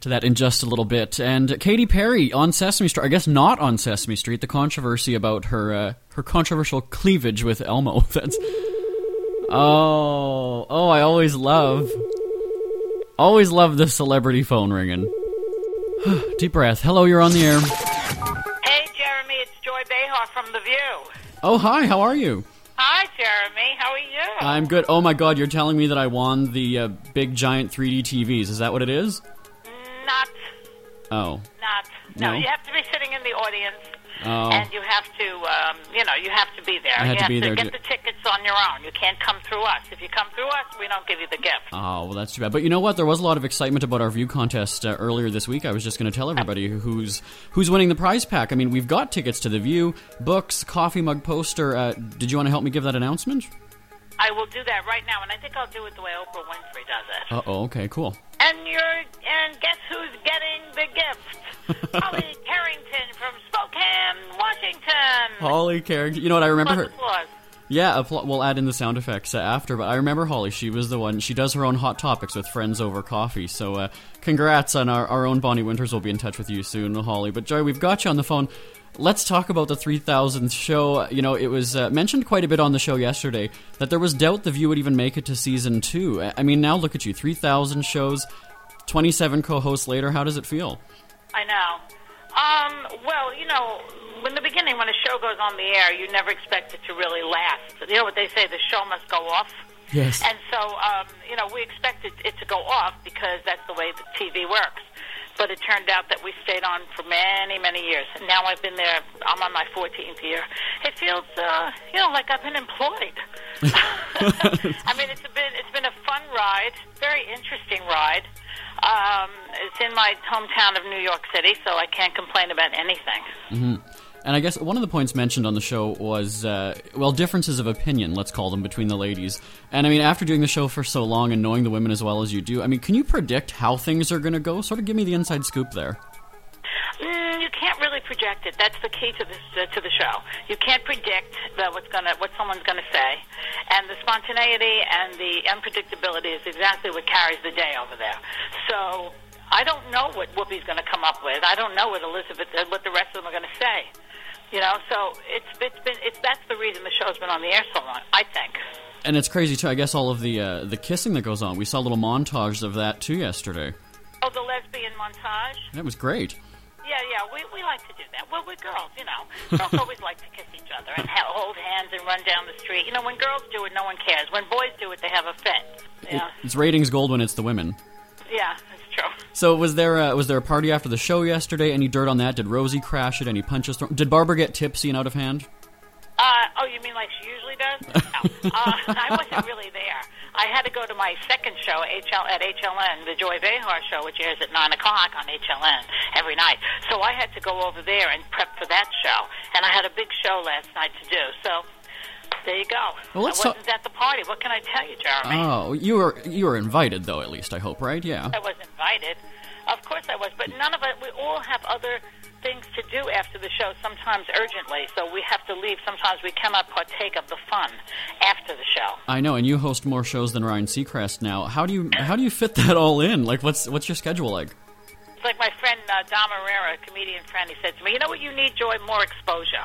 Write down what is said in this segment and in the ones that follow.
get to that in just a little bit. And Katy Perry on Sesame Street, I guess not on Sesame Street, the controversy about her controversial cleavage with Elmo. That's I always love the celebrity phone ringing. Deep breath. Hello, you're on the air. Hey, Jeremy, it's Joy Behar from The View. Oh, hi, how are you? Hi, Jeremy, how are you? I'm good. Oh my god, you're telling me that I won the big giant 3D TVs. Is that what it is? Not. Oh. Not. No, you have to be sitting in the audience. Oh. And you have to, you have to be there. I had to be there. You have to get the tickets on your own. You can't come through us. If you come through us, we don't give you the gift. Oh, well, that's too bad. But you know what? There was a lot of excitement about our View contest earlier this week. I was just going to tell everybody who's winning the prize pack. I mean, we've got tickets to The View, books, coffee mug poster. Did you want to help me give that announcement? I will do that right now, and I think I'll do it the way Oprah Winfrey does it. Okay, cool. And guess who's getting the gift? Holly Carrington from Spokane, Washington. Holly Carrington. You know what? I remember her. Applause. Yeah, we'll add in the sound effects after, but I remember Holly. She was the one. She does her own Hot Topics with friends over coffee. So congrats on our own Bonnie Winters. Will be in touch with you soon, Holly. But Joy, we've got you on the phone. Let's talk about the 3000th show. You know, it was mentioned quite a bit on the show yesterday that there was doubt The View would even make it to season 2. I mean, now look at you, 3,000 shows, 27 co-hosts later. How does it feel? I know. Well, in the beginning, when a show goes on the air, you never expect it to really last. You know what they say, the show must go off? Yes. And so, we expected it to go off because that's the way the TV works. But it turned out that we stayed on for many, many years. And now I've been there, I'm on my 14th year. It feels, like I've been employed. I mean, it's been a fun ride, very interesting ride. It's in my hometown of New York City, so I can't complain about anything. Mm-hmm. And I guess one of the points mentioned on the show was, differences of opinion, let's call them, between the ladies. And I mean, after doing the show for so long and knowing the women as well as you do, I mean, can you predict how things are going to go? Sort of give me the inside scoop there. You can't really project it. That's the key to the show. You can't predict what someone's going to say, and the spontaneity and the unpredictability is exactly what carries the day over there. So I don't know what Whoopi's going to come up with. I don't know what the rest of them are going to say. So that's the reason the show's been on the air so long, I think. And it's crazy too. I guess all of the kissing that goes on. We saw little montages of that too yesterday. Oh, the lesbian montage. That was great. Yeah, we like to do that. Well, we're girls, Girls always like to kiss each other and hold hands and run down the street. When girls do it, no one cares. When boys do it, they have a fit. Yeah. It's ratings gold when it's the women. Yeah, that's true. So was there a party after the show yesterday? Any dirt on that? Did Rosie crash it? Any punches thrown? Did Barbara get tipsy and out of hand? You mean like she usually does? No. I wasn't really there. I had to go to my second show at HLN, the Joy Behar show, which airs at 9 o'clock on HLN every night. So I had to go over there and prep for that show. And I had a big show last night to do. So there you go. Well, I wasn't at the party. What can I tell you, Jeremy? Oh, you were invited, though, at least, I hope, right? Yeah. I was invited. Of course I was. But none of it, we all have other things to do after the show, sometimes urgently, so we have to leave. Sometimes we cannot partake of the fun after the show. I know, and you host more shows than Ryan Seacrest now. How do you fit that all in? Like, what's your schedule like? It's like my friend Dom Herrera, a comedian friend, he said to me, "You know what you need, Joy? More exposure."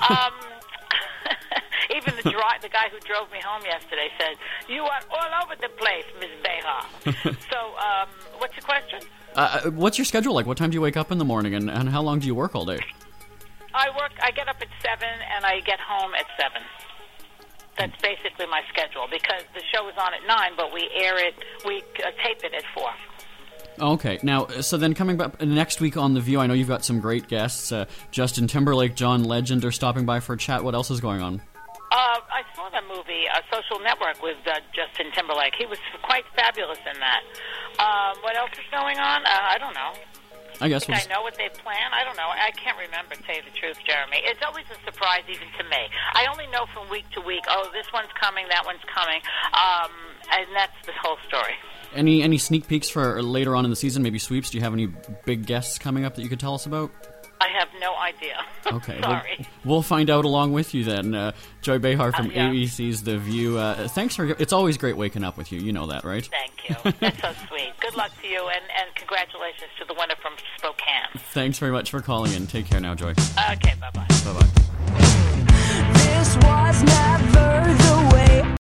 Even the guy who drove me home yesterday said, "You are all over the place, Ms. Behar." So, what's your question? What's your schedule like? What time do you wake up in the morning, and how long do you work all day? I get up at 7, and I get home at 7. That's basically my schedule, because the show is on at 9, but we tape it at 4. Okay. Now, so then coming back next week on The View, I know you've got some great guests. Justin Timberlake, John Legend are stopping by for a chat. What else is going on? I saw the movie Social Network with Justin Timberlake. He was quite fabulous in that. What else is going on? I don't know. I guess I know what they plan. I don't know. I can't remember, to tell you the truth, Jeremy. It's always a surprise even to me. I only know from week to week, this one's coming, that one's coming, and that's the whole story. Any sneak peeks for later on in the season, maybe sweeps? Do you have any big guests coming up that you could tell us about? I I have no idea. Okay. Sorry. We'll find out along with you then. Joy Behar from Yeah. ABC's The View. Thanks for... It's always great waking up with you. You know that, right? Thank you. That's so sweet. Good luck to you, and congratulations to the winner from Spokane. Thanks very much for calling in. Take care now, Joy. Okay, bye-bye. Bye-bye.